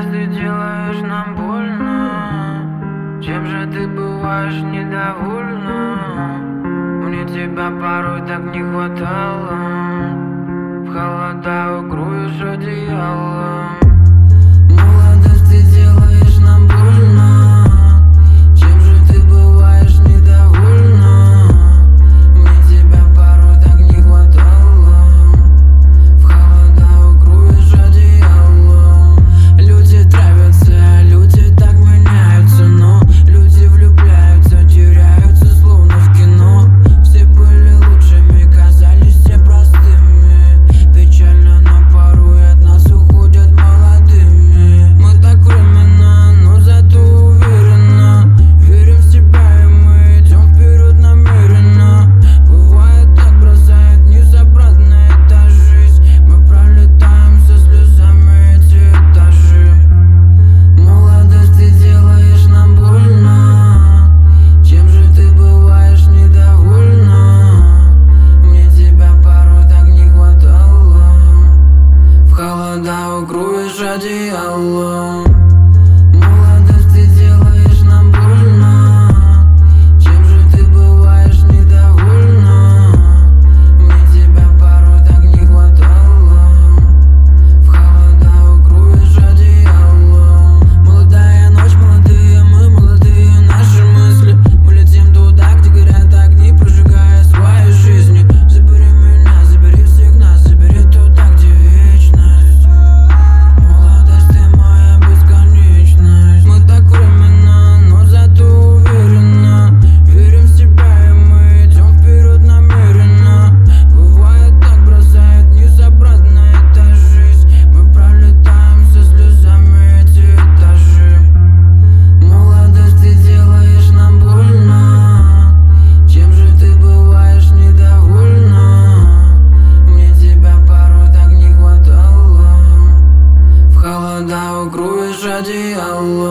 Молодость, ты делаешь нам больно. Чем же ты бываешь недовольна? Мне тебя порой так не хватало. В холода укроешь одеялом. Молодость, ты делаешь нам больно. Чем же ты бываешь недовольна? Мне тебя порой так не хватало. В холода укроешь одеялом. Люди травятся, люди так меняются, но люди влюбляются, теряются, словно в кино. Все были лучшими, казались все простыми. Печально, но порой от нас уходят молодыми. Мы так временно, но зато уверенно верим в себя, и мы идем вперед намеренно. Бывает так, бросает вниз обратно, эта жизнь. Мы пролетаем со слезами эти этажи. Молодость, ты делаешь нам больно. Чем же ты бываешь недовольна? Мне тебя порой так не хватало. В холода укроешь одеялом. Молодость, ты делаешь нам больно. Чем же ты бываешь недовольна? Мне тебя порой так не хватало. В холода укроешь одеялом. Молодая ночь, молодые мы, молодые наши мысли. Мы летим туда, где горят огни, прожигая свои жизни. Забери меня, забери всех нас, забери туда, где вечность. Молодость, ты моя бесконечность. Мы так временно, но зато уверенно верим в себя, и мы идем вперед намеренно. Бывает так, бросает вниз обратно, эта жизнь. Мы пролетаем со слезами эти этажи. Молодость, ты делаешь нам больно. Чем же ты бываешь недовольна? Мне тебя порой так не хватало. В холода укроешь одеялом.